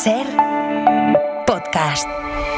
Ser podcast.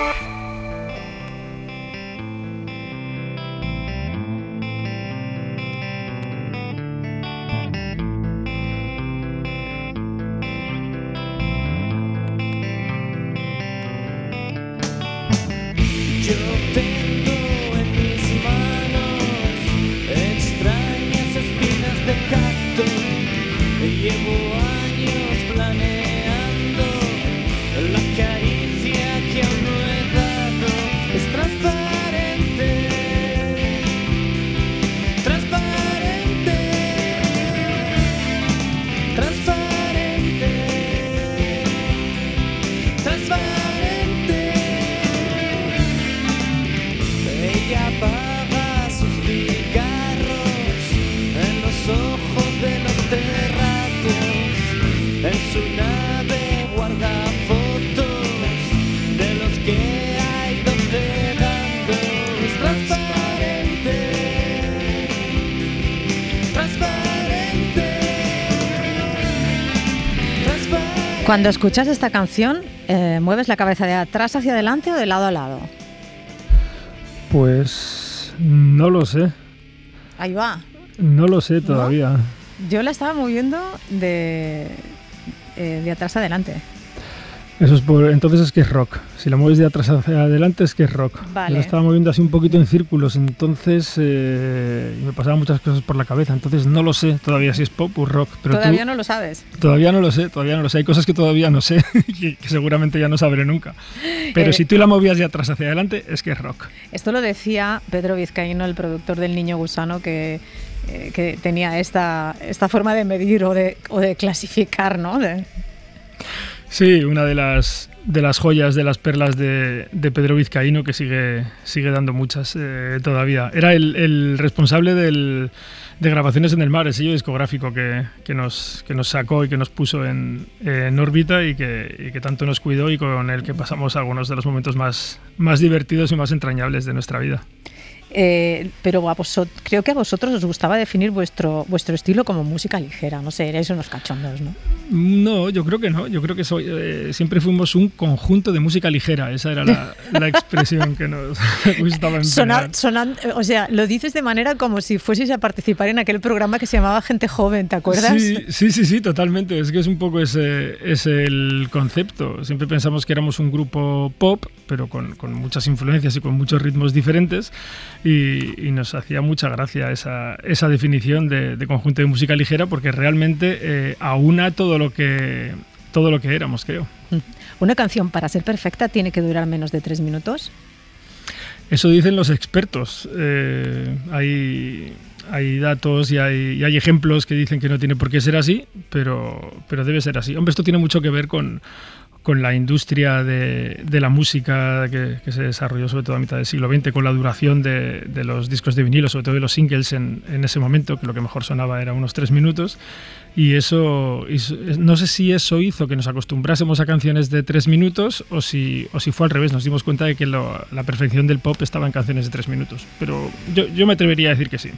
Cuando escuchas esta canción, ¿mueves la cabeza de atrás hacia adelante o de lado a lado? Pues no lo sé. Ahí va. No lo sé todavía. ¿No? Yo la estaba moviendo de atrás a adelante. Eso es entonces es que es rock. Si la mueves de atrás hacia adelante es que es rock. Vale. Yo la estaba moviendo así un poquito en círculos, entonces me pasaban muchas cosas por la cabeza. Entonces no lo sé todavía si es pop o rock. Pero ¿Todavía no lo sabes? Todavía no lo sé. Hay cosas que todavía no sé, que seguramente ya no sabré nunca. Pero si tú la movías de atrás hacia adelante es que es rock. Esto lo decía Pedro Vizcaíno, el productor del Niño Gusano, que tenía esta forma de medir o de clasificar, ¿no? Sí, una de las joyas, de las perlas de Pedro Vizcaíno, que sigue dando muchas todavía. Era el responsable de Grabaciones en el Mar, el sello discográfico que nos sacó y que nos puso en órbita y que tanto nos cuidó y con el que pasamos algunos de los momentos más divertidos y más entrañables de nuestra vida. Pero creo que a vosotros os gustaba definir vuestro estilo como música ligera, no sé, erais unos cachondos, ¿no? No, yo creo que no, yo creo que siempre fuimos un conjunto de música ligera, esa era la expresión que nos gustaba emplear. O sea, lo dices de manera como si fueseis a participar en aquel programa que se llamaba Gente Joven, ¿te acuerdas? Sí, totalmente, es que es un poco ese el concepto. Siempre pensamos que éramos un grupo pop, pero con muchas influencias y con muchos ritmos diferentes. Y nos hacía mucha gracia esa definición de conjunto de música ligera, porque realmente aúna todo lo que éramos, creo. ¿Una canción para ser perfecta tiene que durar menos de 3 minutos? Eso dicen los expertos. Hay datos y hay ejemplos que dicen que no tiene por qué ser así, pero debe ser así. Hombre, esto tiene mucho que ver con la industria de la música que se desarrolló sobre todo a mitad del siglo XX, con la duración de los discos de vinilo, sobre todo de los singles en ese momento, que lo que mejor sonaba era unos 3 minutos, y eso no sé si eso hizo que nos acostumbrásemos a canciones de 3 minutos o si fue al revés, nos dimos cuenta de que la perfección del pop estaba en canciones de 3 minutos, pero yo me atrevería a decir que sí.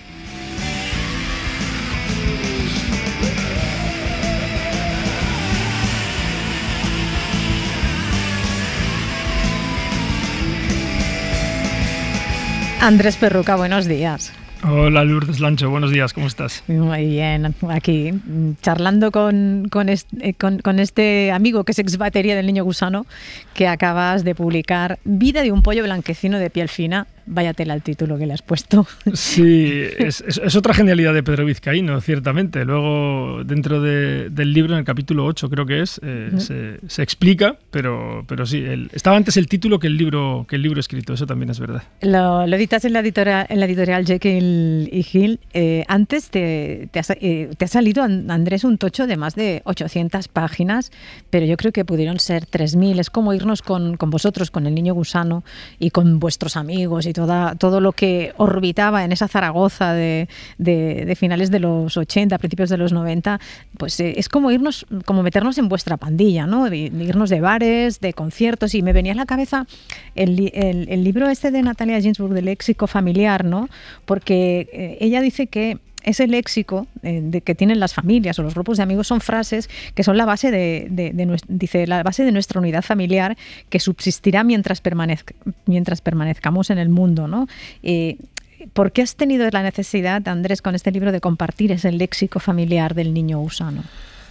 Andrés Perruca, buenos días. Hola Lourdes Lancho, buenos días, ¿cómo estás? Muy bien, aquí charlando con este amigo que es ex batería del Niño Gusano, que acabas de publicar Vida de un pollo blanquecino de piel fina. Vaya tela el título que le has puesto. Sí, es otra genialidad de Pedro Vizcaíno, ciertamente. Luego, dentro del libro, en el capítulo 8 creo que es, se explica, pero sí, estaba antes el título que el libro escrito, eso también es verdad. Lo editas en la editorial Jekyll y Hill. Antes te ha salido, Andrés, un tocho de más de 800 páginas, pero yo creo que pudieron ser 3.000. Es como irnos con vosotros, con el Niño Gusano y con vuestros amigos y todo lo que orbitaba en esa Zaragoza de finales de los 80, principios de los 90, pues es como meternos en vuestra pandilla, ¿no? Irnos de bares, de conciertos, y me venía a la cabeza el libro este de Natalia Ginsburg, del léxico familiar, ¿no? Porque ella dice que ese léxico de que tienen las familias o los grupos de amigos son frases que son la base dice, la base de nuestra unidad familiar que subsistirá mientras permanezcamos en el mundo, ¿no? ¿Por qué has tenido la necesidad, Andrés, con este libro de compartir ese léxico familiar del niño gusano?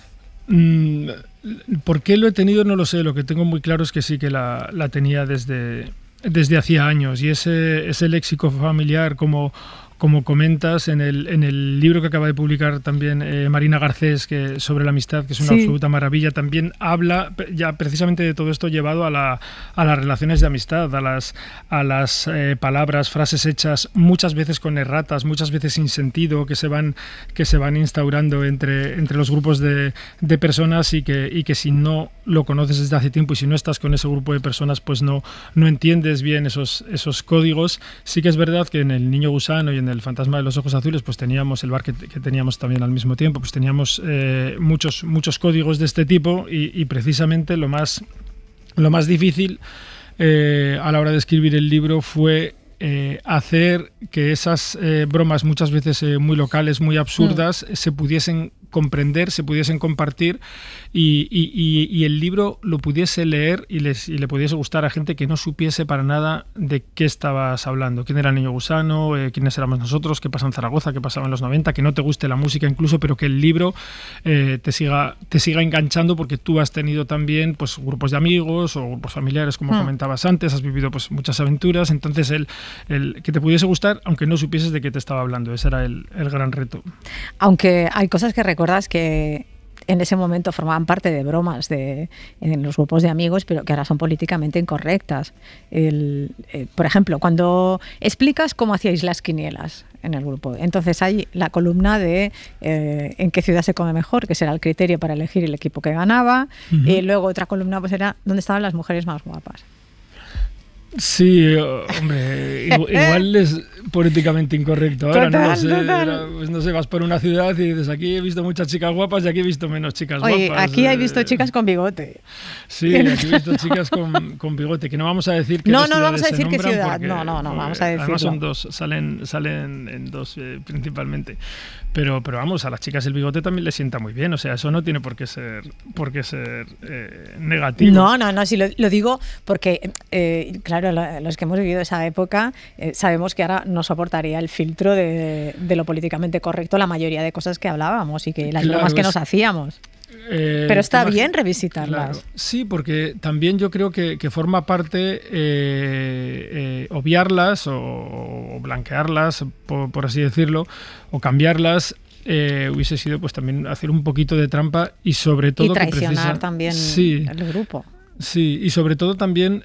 ¿Por qué lo he tenido? No lo sé. Lo que tengo muy claro es que sí que la tenía desde hacía años. Y ese léxico familiar, como comentas en el libro que acaba de publicar también Marina Garcés sobre la amistad, que es una absoluta maravilla, también habla ya precisamente de todo esto llevado a las relaciones de amistad, a las palabras, frases hechas, muchas veces con erratas, muchas veces sin sentido, que se van instaurando entre los grupos de personas y que si no lo conoces desde hace tiempo y si no estás con ese grupo de personas, pues no entiendes bien esos códigos. Sí que es verdad que en El niño gusano y en El fantasma de los ojos azules, pues teníamos el bar que teníamos también al mismo tiempo, pues teníamos muchos códigos de este tipo y precisamente lo más difícil a la hora de escribir el libro fue hacer que esas bromas muchas veces muy locales, muy absurdas, se pudiesen comprender, se pudiesen compartir y el libro lo pudiese leer y le pudiese gustar a gente que no supiese para nada de qué estabas hablando, quién era el niño gusano, quiénes éramos nosotros, qué pasa en Zaragoza, qué pasaba en los 90, que no te guste la música incluso, pero que el libro te siga enganchando porque tú has tenido también pues grupos de amigos o grupos familiares, como comentabas antes, has vivido pues muchas aventuras, entonces el que te pudiese gustar aunque no supieses de qué te estaba hablando, ese era el gran reto. Aunque hay cosas que recuerdas que en ese momento formaban parte de bromas en los grupos de amigos, pero que ahora son políticamente incorrectas. Por ejemplo, cuando explicas cómo hacíais las quinielas en el grupo, entonces hay la columna de en qué ciudad se come mejor, que será el criterio para elegir el equipo que ganaba, y luego otra columna pues era dónde estaban las mujeres más guapas. Sí, hombre, igual es políticamente incorrecto. Ahora no sé, vas por una ciudad y dices, aquí he visto muchas chicas guapas y aquí he visto menos chicas guapas. Aquí he visto chicas con bigote. Sí, aquí he visto chicas con bigote, que no vamos a decir que no vamos a decir qué ciudad, no, vamos a decirlo. Además son dos, salen en dos principalmente. Pero vamos, a las chicas el bigote también les sienta muy bien, o sea, eso no tiene por qué ser negativo. No, sí lo digo porque, claro, los que hemos vivido esa época sabemos que ahora no soportaría el filtro de lo políticamente correcto la mayoría de cosas que hablábamos y que las bromas que nos hacíamos. Pero está bien revisitarlas. Claro, sí, porque también yo creo que forma parte obviarlas o blanquearlas, por así decirlo, o cambiarlas. Hubiese sido pues también hacer un poquito de trampa y sobre todo... Y traicionar también el grupo. Sí, y sobre todo también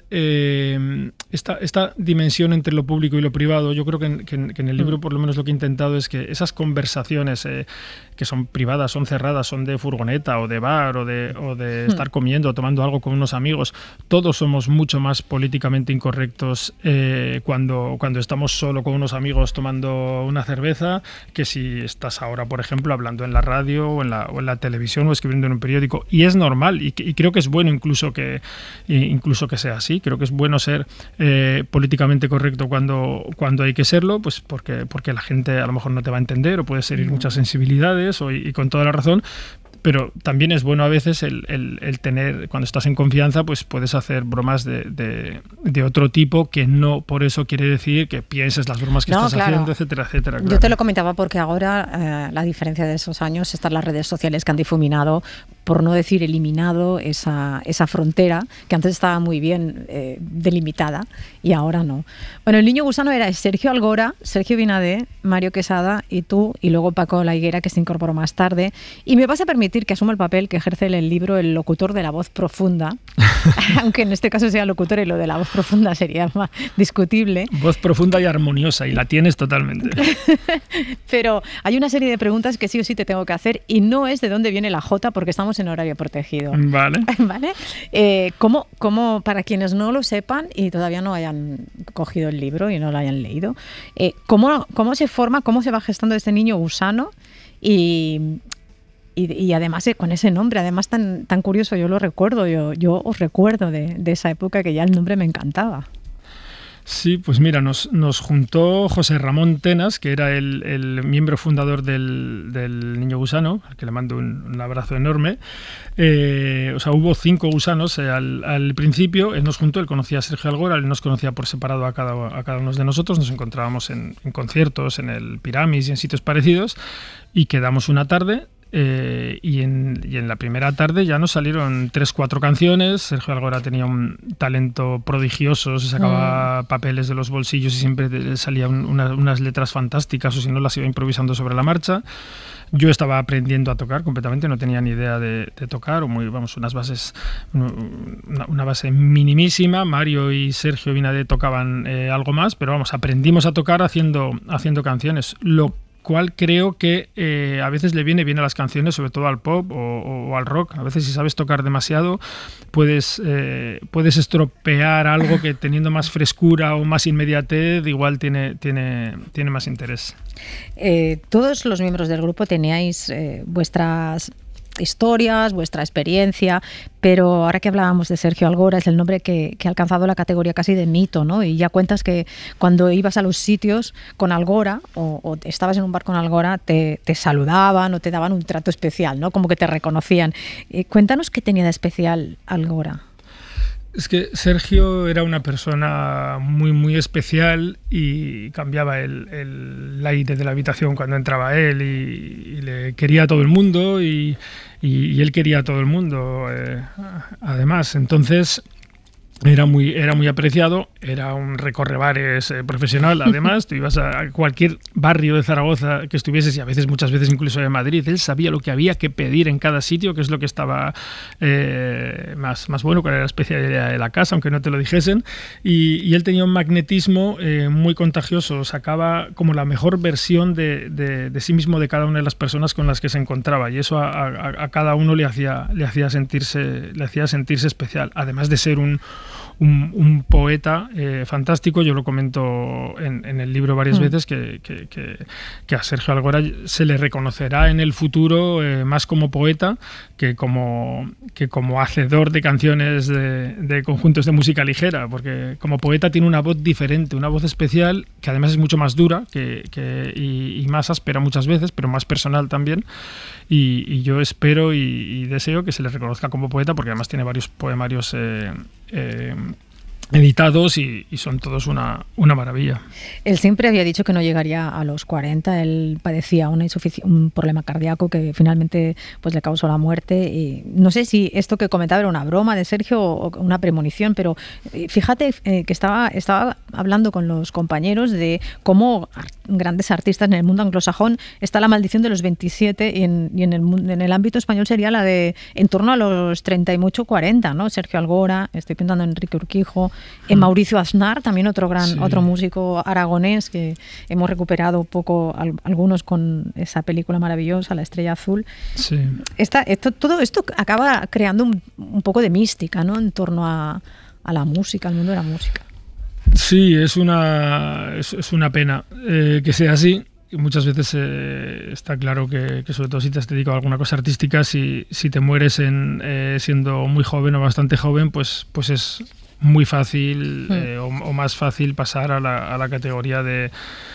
esta dimensión entre lo público y lo privado. Yo creo que en el libro por lo menos lo que he intentado es que esas conversaciones que son privadas, son cerradas, son de furgoneta o de bar o de estar comiendo o tomando algo con unos amigos, todos somos mucho más políticamente incorrectos cuando estamos solo con unos amigos tomando una cerveza que si estás ahora, por ejemplo, hablando en la radio o en la televisión o escribiendo en un periódico. Y es normal y creo que es bueno incluso que sea así. Creo que es bueno ser políticamente correcto cuando hay que serlo, pues porque la gente a lo mejor no te va a entender o puedes herir muchas sensibilidades y con toda la razón. Pero también es bueno a veces el tener, cuando estás en confianza, pues puedes hacer bromas de otro tipo, que no por eso quiere decir que pienses las bromas que estás haciendo, etcétera, etcétera. Claro. Yo te lo comentaba porque ahora la diferencia de esos años están las redes sociales que han difuminado, por no decir eliminado, esa frontera que antes estaba muy bien delimitada y ahora no. Bueno, el niño gusano era Sergio Algora, Sergio Binadé, Mario Quesada y tú, y luego Paco La Higuera, que se incorporó más tarde. Y me vas a permitir que asuma el papel que ejerce en el libro el locutor de la voz profunda, aunque en este caso sea locutor y lo de la voz profunda sería más discutible. Voz profunda y armoniosa, y la tienes totalmente. Pero hay una serie de preguntas que sí o sí te tengo que hacer, y no es de dónde viene la J, porque estamos en horario protegido. Vale. ¿Vale? ¿Cómo, para quienes no lo sepan y todavía no hayan cogido el libro y no lo hayan leído, cómo se forma, cómo se va gestando este niño gusano y además con ese nombre, además tan curioso, yo lo recuerdo, yo os recuerdo de esa época que ya el nombre me encantaba. Sí, pues mira, nos juntó José Ramón Tenas, que era el miembro fundador del Niño Gusano, al que le mando un abrazo enorme. O sea, hubo 5 gusanos al principio. Él nos juntó, él conocía a Sergio Algora, él nos conocía por separado a cada uno de nosotros. Nos encontrábamos en conciertos, en el Piramis y en sitios parecidos, y quedamos una tarde. Y en la primera tarde ya nos salieron 3-4 canciones. Sergio Algora tenía un talento prodigioso, se sacaba papeles de los bolsillos y siempre le salían unas letras fantásticas, o si no las iba improvisando sobre la marcha. Yo estaba aprendiendo a tocar completamente, no tenía ni idea de tocar, unas bases, una base minimísima. Mario y Sergio Vinade tocaban algo más, pero aprendimos a tocar haciendo canciones. Lo cual creo que a veces le viene bien a las canciones, sobre todo al pop o al rock. A veces, si sabes tocar demasiado, puedes estropear algo que, teniendo más frescura o más inmediatez, igual tiene más interés. Todos los miembros del grupo teníais vuestras historias, vuestra experiencia, pero ahora que hablábamos de Sergio Algora, es el nombre que ha alcanzado la categoría casi de mito, ¿no? Y ya cuentas que cuando ibas a los sitios con Algora o estabas en un bar con Algora, te saludaban o te daban un trato especial, ¿no? Como que te reconocían. Cuéntanos qué tenía de especial Algora. Es que Sergio era una persona muy, muy especial y cambiaba el aire de la habitación cuando entraba él, y le quería a todo el mundo y él quería a todo el mundo, además. Entonces era muy apreciado, era un recorrebares profesional. Además, tú ibas a cualquier barrio de Zaragoza que estuvieses, y muchas veces incluso de Madrid, él sabía lo que había que pedir en cada sitio, qué es lo que estaba más bueno, cuál era la especialidad de la casa, aunque no te lo dijesen. Y él tenía un magnetismo muy contagioso, sacaba como la mejor versión de sí mismo de cada una de las personas con las que se encontraba, y eso a cada uno le hacía sentirse especial, además de ser un poeta fantástico. Yo lo comento en el libro varias veces que a Sergio Algora se le reconocerá en el futuro más como poeta que como hacedor de canciones de conjuntos de música ligera, porque como poeta tiene una voz diferente, una voz especial, que además es mucho más dura y más áspera muchas veces, pero más personal también. Y yo espero y deseo que se le reconozca como poeta, porque además tiene varios poemarios editados y son todos una maravilla. Él siempre había dicho que no llegaría a los 40. Él padecía un problema cardíaco que finalmente pues le causó la muerte. Y no sé si esto que comentaba era una broma de Sergio o una premonición, pero fíjate que estaba hablando con los compañeros de cómo grandes artistas en el mundo anglosajón está la maldición de los 27 y en el ámbito español sería la de en torno a los 30 y mucho 40, ¿no? Sergio Algora, estoy pensando en Enrique Urquijo, Mauricio Aznar, también otro músico aragonés que hemos recuperado poco algunos con esa película maravillosa, La Estrella Azul. Sí. Todo esto acaba creando un poco de mística, ¿no? En torno a la música, al mundo de la música. Sí, es una pena que sea así. Muchas veces está claro que sobre todo si te has dedicado a alguna cosa artística, si te mueres siendo muy joven o bastante joven, pues es muy fácil o más fácil pasar a la categoría de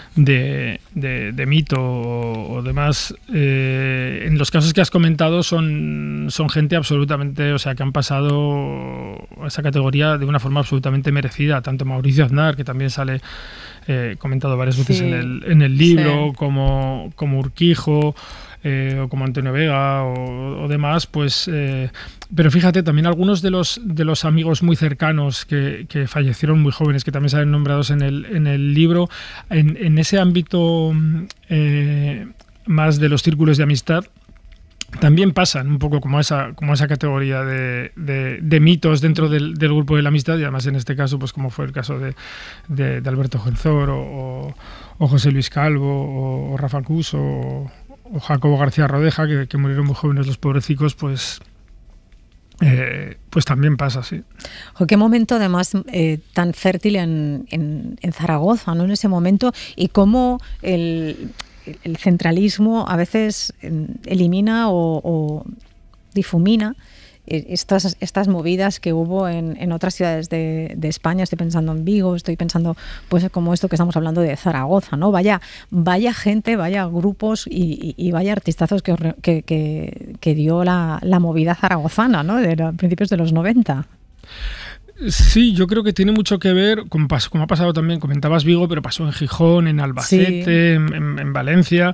mito o demás. En los casos que has comentado son gente absolutamente, o sea, que han pasado a esa categoría de una forma absolutamente merecida, tanto Mauricio Aznar, que también sale comentado varias veces en el libro, como Urquijo, o como Antonio Vega o demás, pues pero fíjate, también algunos de los amigos muy cercanos que fallecieron muy jóvenes, que también salen nombrados en el libro, en ese ámbito más de los círculos de amistad, también pasan un poco como esa categoría de mitos dentro del grupo de la amistad, y además en este caso, pues como fue el caso de Alberto Genzor o José Luis Calvo o Rafa Cus o Jacobo García Rodeja, que murieron muy jóvenes los pobrecicos, pues también pasa, sí. Qué momento además tan fértil en Zaragoza, ¿no? En ese momento, y cómo el centralismo a veces elimina o difumina estas movidas que hubo en otras ciudades de España. Estoy pensando en Vigo, estoy pensando pues como esto que estamos hablando de Zaragoza, ¿no? Vaya gente, vaya grupos y vaya artistazos que dio la movida zaragozana, ¿no? De principios de los 90. Sí, yo creo que tiene mucho que ver, como ha pasado también, comentabas Vigo, pero pasó en Gijón, en Albacete, sí. en Valencia.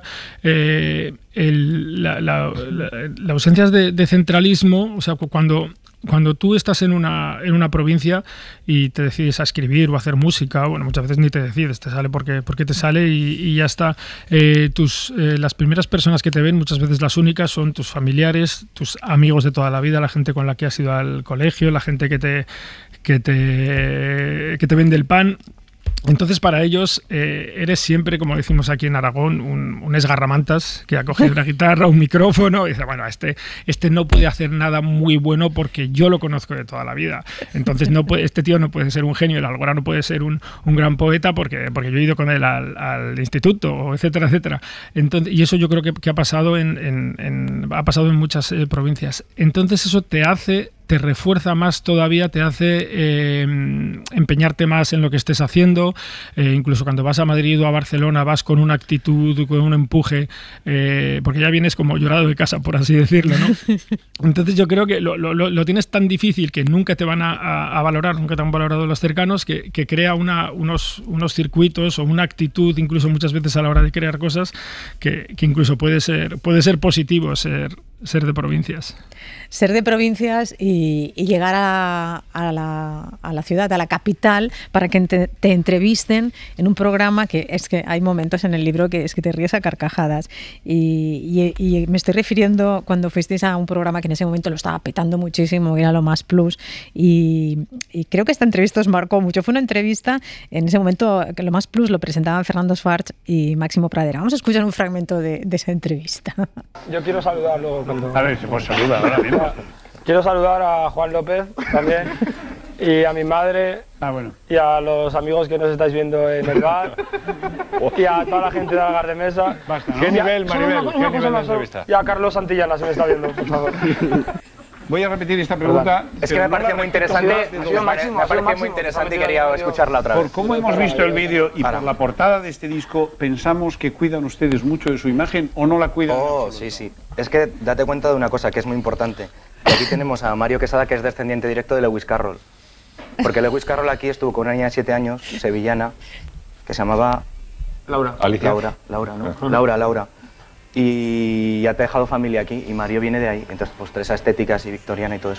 La ausencia de centralismo, o sea, cuando tú estás en una provincia y te decides a escribir o a hacer música, bueno, muchas veces ni te decides, te sale porque te sale y ya está. Las primeras personas que te ven, muchas veces las únicas, son tus familiares, tus amigos de toda la vida, la gente con la que has ido al colegio, la gente que te vende el pan. Entonces, para ellos eres siempre, como decimos aquí en Aragón, un esgarramantas que ha cogido una guitarra, un micrófono y dice, bueno, este no puede hacer nada muy bueno porque yo lo conozco de toda la vida. Entonces, este tío no puede ser un genio, el Algora no puede ser un gran poeta porque yo he ido con él al instituto, etcétera, etcétera. Entonces, y eso yo creo que ha pasado ha pasado en muchas provincias. Entonces, eso te refuerza más todavía, te hace empeñarte más en lo que estés haciendo. Incluso cuando vas a Madrid o a Barcelona vas con una actitud, con un empuje, porque ya vienes como llorado de casa, por así decirlo, ¿no? Entonces yo creo que lo tienes tan difícil que nunca te van a valorar, nunca te han valorado los cercanos, que crea unos circuitos o una actitud, incluso muchas veces a la hora de crear cosas, que incluso puede ser positivo ser de provincias. Ser de provincias y llegar a la ciudad, a la capital, para que te entrevisten en un programa que es que hay momentos en el libro que es que te ríes a carcajadas. Y me estoy refiriendo cuando fuisteis a un programa que en ese momento lo estaba petando muchísimo, que era Lo Más Plus, y creo que esta entrevista os marcó mucho. Fue una entrevista, en ese momento que Lo Más Plus lo presentaban Fernando Schwartz y Máximo Pradera. Vamos a escuchar un fragmento de esa entrevista. Yo quiero saludarlo cuando... A ver, si pues saluda ahora mismo. Quiero saludar a Juan López también y a mi madre y a los amigos que nos estáis viendo en el bar y a toda la gente de Algar de Mesa. Basta, ¿no? ¿Qué nivel, Maribel? ¿Qué nivel de entrevista? Y a Carlos Santillana, si me está viendo, por favor. Voy a repetir esta pregunta. Es que me pareció muy interesante, y quería escucharla otra vez. Por cómo hemos visto el vídeo y por la portada de este disco, ¿pensamos que cuidan ustedes mucho de su imagen o no la cuidan? Oh, sí. Es que date cuenta de una cosa que es muy importante. Aquí tenemos a Mario Quesada, que es descendiente directo de Lewis Carroll. Porque Lewis Carroll aquí estuvo con una niña de 7 años, sevillana, que se llamaba... Laura. Alicia. Laura, ¿no? Laura. Y ha dejado familia aquí, y Mario viene de ahí. Entonces, pues esa estética así victoriana y todo eso.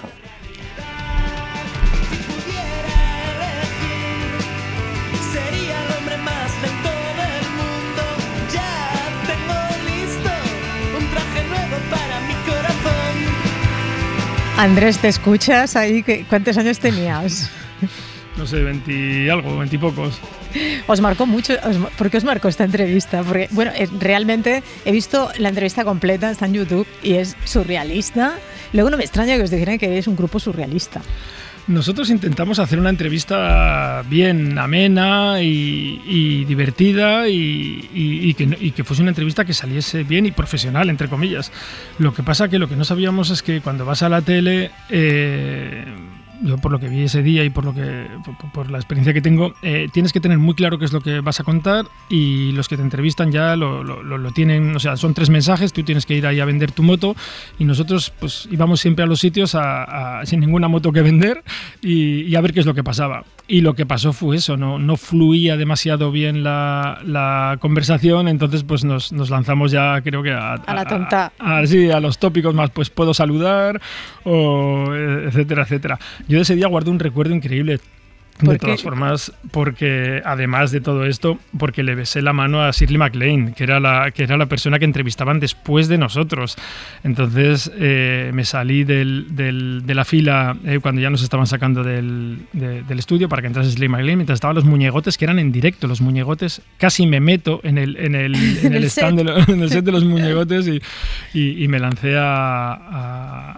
Andrés, ¿te escuchas ahí? ¿Cuántos años tenías? No sé, 20 y algo, 20 y pocos. Os marcó mucho. ¿Por qué os marcó esta entrevista? Porque, bueno, realmente he visto la entrevista completa, está en YouTube y es surrealista. Luego no me extraña que os dijeran que es un grupo surrealista. Nosotros intentamos hacer una entrevista bien amena y divertida y que fuese una entrevista que saliese bien y profesional, entre comillas. Lo que pasa que lo que no sabíamos es que cuando vas a la tele, yo por lo que vi ese día y por la experiencia que tengo, tienes que tener muy claro qué es lo que vas a contar, y los que te entrevistan ya lo tienen, o sea, son 3 mensajes, tú tienes que ir ahí a vender tu moto, y nosotros pues íbamos siempre a los sitios sin ninguna moto que vender y a ver qué es lo que pasaba. Y lo que pasó fue eso, no fluía demasiado bien la conversación, entonces pues nos lanzamos ya, creo que a la tonta. A los tópicos más, pues puedo saludar, o etcétera, etcétera. Yo de ese día guardo un recuerdo increíble. De todas formas, porque además de todo esto, porque le besé la mano a Shirley MacLaine, que era la persona que entrevistaban después de nosotros. Entonces me salí de la fila cuando ya nos estaban sacando del estudio para que entrase Shirley MacLaine, mientras estaban los muñegotes, que eran en directo. Los muñegotes, casi me meto en el stand en el set de los muñegotes y me lancé a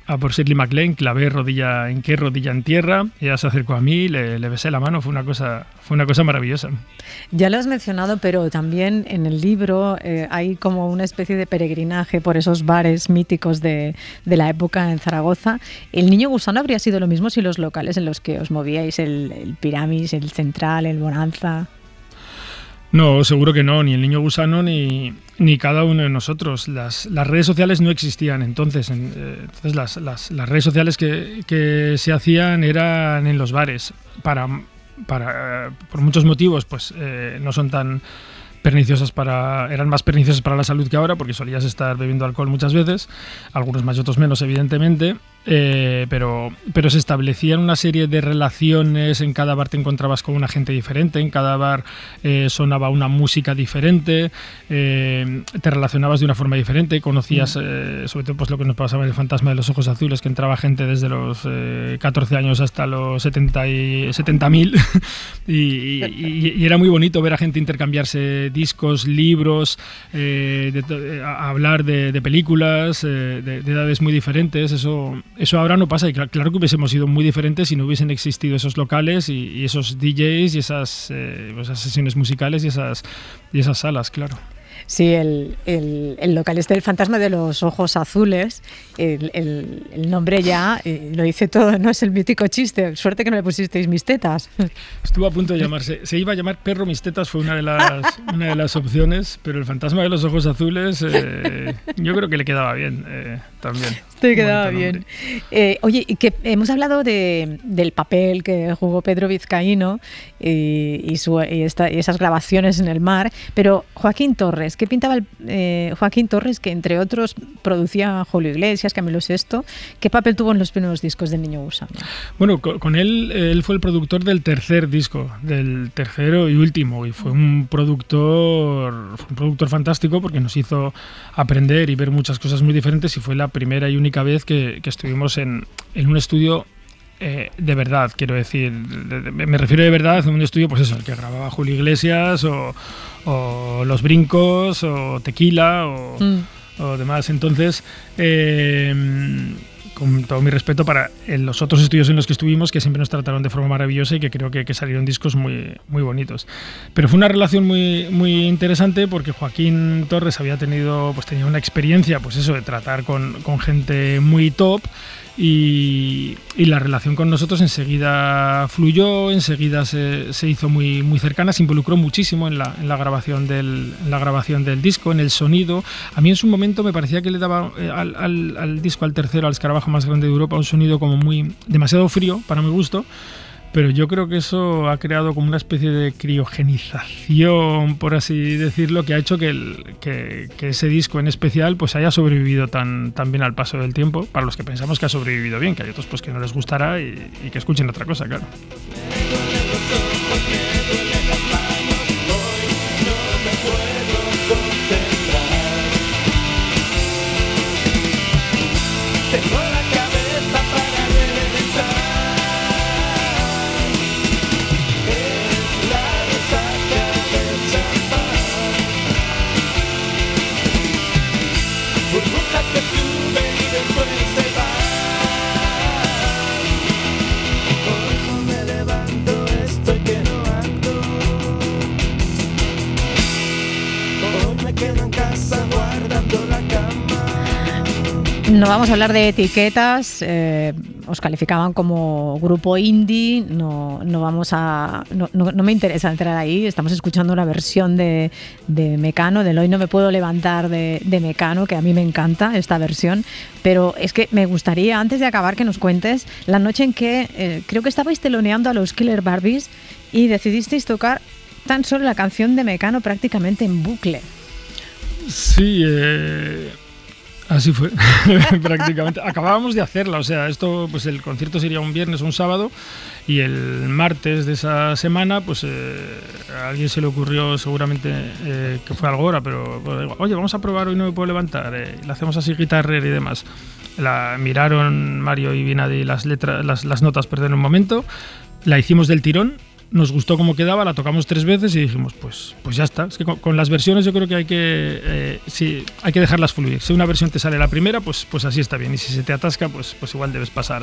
por Shirley MacLaine, clavé rodilla en tierra, ella se acercó a mí, le besé la mano, fue una cosa maravillosa. Ya lo has mencionado, pero también en el libro hay como una especie de peregrinaje por esos bares míticos de la época en Zaragoza. ¿El Niño Gusano habría sido lo mismo si los locales en los que os movíais, el Piramis, el Central, el Bonanza? No, seguro que no, ni el Niño Gusano ni cada uno de nosotros. Las redes sociales no existían entonces. Entonces las redes sociales que se hacían eran en los bares. Por muchos motivos, pues no son tan perniciosas eran más perniciosas para la salud que ahora, porque solías estar bebiendo alcohol muchas veces, algunos más y otros menos, evidentemente. Pero se establecían una serie de relaciones, en cada bar te encontrabas con una gente diferente, en cada bar sonaba una música diferente, te relacionabas de una forma diferente, conocías sobre todo pues lo que nos pasaba en el Fantasma de los Ojos Azules, que entraba gente desde los 14 años hasta los 70.000 y era muy bonito ver a gente intercambiarse discos, libros, hablar de películas, de edades muy diferentes. Eso ahora no pasa, y claro que hubiésemos sido muy diferentes si no hubiesen existido esos locales y esos DJs y esas sesiones musicales y esas salas, claro. Sí, el local del Fantasma de los Ojos Azules, el nombre ya lo dice todo, no es el mítico chiste. Suerte que no le pusisteis Mis Tetas. Estuvo a punto de llamarse, se iba a llamar Perro Mis Tetas, fue una de las opciones, pero el Fantasma de los Ojos Azules yo creo que le quedaba bien también. Te quedaba bien. Oye, que hemos hablado del papel que jugó Pedro Vizcaíno y esas grabaciones en el mar, pero Joaquín Torres, ¿qué pintaba Joaquín Torres, que entre otros producía Julio Iglesias, Camilo Sesto? ¿Qué papel tuvo en los primeros discos del Niño Gusano? Bueno, con él fue el productor del tercer disco, del tercero y último, y fue un productor fantástico, porque nos hizo aprender y ver muchas cosas muy diferentes, y fue la primera y única vez que estuvimos en un estudio de verdad, quiero decir, me refiero de verdad a un estudio, pues eso, el que grababa Julio Iglesias o Los Brincos o Tequila o demás. Entonces, con todo mi respeto para los otros estudios en los que estuvimos, que siempre nos trataron de forma maravillosa y que creo que salieron discos muy, muy bonitos. Pero fue una relación muy, muy interesante, porque Joaquín Torres tenía una experiencia, pues eso, de tratar con gente muy top, y la relación con nosotros enseguida fluyó, enseguida se hizo muy, muy cercana, se involucró muchísimo en la grabación del disco, en el sonido. A mí en su momento me parecía que le daba al disco, al tercero, al escarabajo más grande de Europa, un sonido como demasiado frío para mi gusto. Pero yo creo que eso ha creado como una especie de criogenización, por así decirlo, que ha hecho que ese disco en especial pues haya sobrevivido tan bien al paso del tiempo, para los que pensamos que ha sobrevivido bien, que hay otros pues que no les gustará y que escuchen otra cosa, claro. No vamos a hablar de etiquetas, os calificaban como grupo indie, no me interesa entrar ahí. Estamos escuchando una versión de Mecano, del Hoy no me puedo levantar de Mecano, que a mí me encanta esta versión, pero es que me gustaría, antes de acabar, que nos cuentes la noche en que creo que estabais teloneando a los Killer Barbies y decidisteis tocar tan solo la canción de Mecano prácticamente en bucle. Sí, así fue, prácticamente. Acabábamos de hacerla, o sea, pues el concierto sería un viernes o un sábado, y el martes de esa semana, pues a alguien se le ocurrió, seguramente que fue Algora, pero oye, vamos a probar Hoy no me puedo levantar, le hacemos así guitarrero y demás. Miraron Mario y Vinadi las notas, en un momento, la hicimos del tirón, nos gustó cómo quedaba, la tocamos 3 veces y dijimos, pues ya está. Es que con las versiones yo creo que hay que dejarlas fluir. Si una versión te sale la primera, pues así está bien. Y si se te atasca, pues igual debes pasar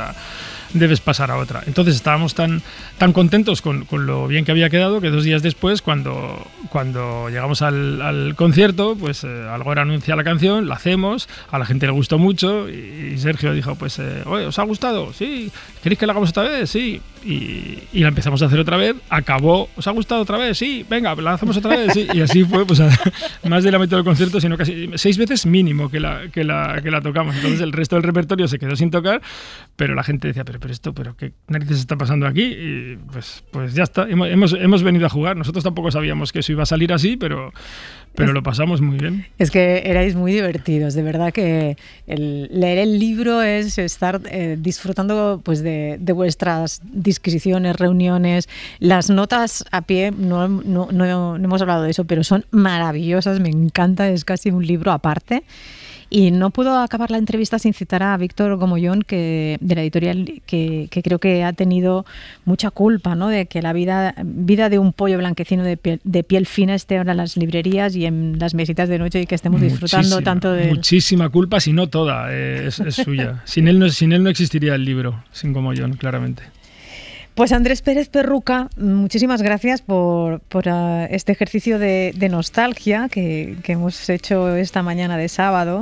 a otra. Entonces estábamos tan contentos con lo bien que había quedado que 2 días después, cuando llegamos al concierto, pues Algora anuncia la canción, la hacemos, a la gente le gustó mucho y Sergio dijo, pues, oye, ¿os ha gustado? Sí. ¿Queréis que la hagamos otra vez? Sí. Y la empezamos a hacer otra vez, acabó, ¿os ha gustado otra vez? Sí, venga, la hacemos otra vez, sí. Y así fue, pues más de la mitad del concierto, sino casi 6 veces mínimo que la tocamos. Entonces el resto del repertorio se quedó sin tocar, pero la gente decía, pero qué narices está pasando aquí, y pues ya está, hemos venido a jugar. Nosotros tampoco sabíamos que eso iba a salir así, pero lo pasamos muy bien. Es que erais muy divertidos, de verdad que leer el libro es estar disfrutando pues de vuestras disquisiciones, reuniones. Las notas a pie, no hemos hablado de eso, pero son maravillosas, me encanta, es casi un libro aparte. Y no puedo acabar la entrevista sin citar a Víctor Gomollón, de la editorial, que creo que ha tenido mucha culpa, ¿no?, de que la vida de un pollo blanquecino de piel fina esté ahora en las librerías y en las mesitas de noche y que estemos disfrutando tanto de él. Muchísima culpa, si no toda, es suya. Sin él no existiría el libro, sin Gomollón, claramente. Pues Andrés Pérez Perruca, muchísimas gracias por este ejercicio de nostalgia que hemos hecho esta mañana de sábado,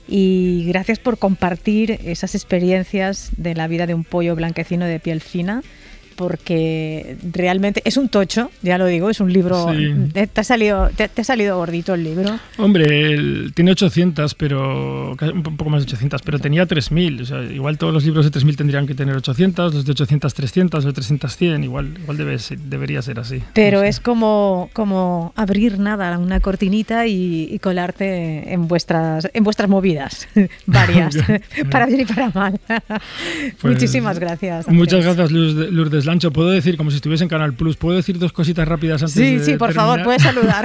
y gracias por compartir esas experiencias de la vida de un pollo blanquecino de piel fina, porque realmente es un tocho, ya lo digo, es un libro. Sí. ¿Te ha salido gordito el libro? Hombre, tiene 800, pero un poco más de 800, pero tenía 3.000. O sea, igual todos los libros de 3.000 tendrían que tener 800, los de 800 300, los de 300 100, igual debería ser así. Pero no sé. Es como abrir una cortinita y colarte en vuestras movidas varias, para bien y para mal. Pues, muchísimas gracias, Andrés. Muchas gracias, Lourdes Lancho. ¿Puedo decir, como si estuviese en Canal Plus, ¿puedo decir 2 cositas rápidas antes de Sí, por terminar? favor, puedes saludar.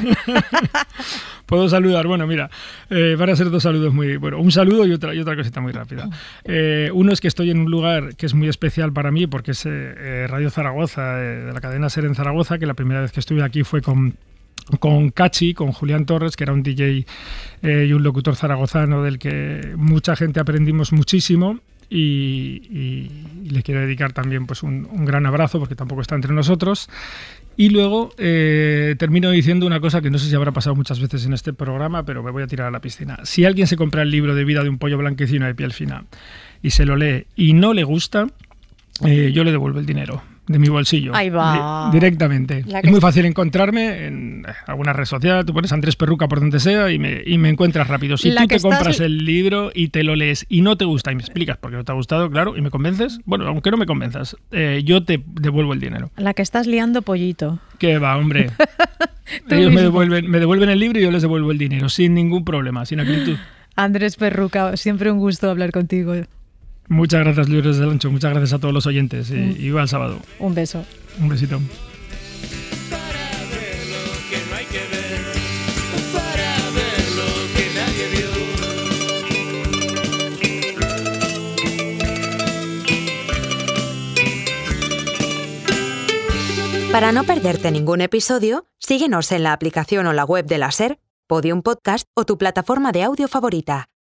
Puedo saludar. Bueno, mira, van a ser 2 saludos muy... Bueno, un saludo y otra cosita muy rápida. Uno es que estoy en un lugar que es muy especial para mí, porque es Radio Zaragoza, de la cadena SER en Zaragoza, que la primera vez que estuve aquí fue con Cachi, con Julián Torres, que era un DJ y un locutor zaragozano del que mucha gente aprendimos muchísimo. Y le quiero dedicar también pues un gran abrazo, porque tampoco está entre nosotros. Y luego termino diciendo una cosa que no sé si habrá pasado muchas veces en este programa, pero me voy a tirar a la piscina. Si alguien se compra el libro de Vida de un pollo blanquecino de piel fina y se lo lee y no le gusta, yo le devuelvo el dinero de mi bolsillo. Ahí va. Directamente. Es muy fácil encontrarme en alguna red social, tú pones Andrés Perruca por donde sea y me encuentras rápido. Si tú te compras el libro y te lo lees y no te gusta y me explicas por qué no te ha gustado, claro, y me convences, bueno, aunque no me convenzas, yo te devuelvo el dinero. La que estás liando, pollito. ¿Qué va, hombre? Ellos me devuelven el libro y yo les devuelvo el dinero, sin ningún problema, sin acritud. Andrés Perruca, siempre un gusto hablar contigo. Muchas gracias, Lourdes Lancho. Muchas gracias a todos los oyentes. Y viva el sábado. Un beso. Un besito. Para no perderte ningún episodio, síguenos en la aplicación o la web de la SER, Podium Podcast o tu plataforma de audio favorita.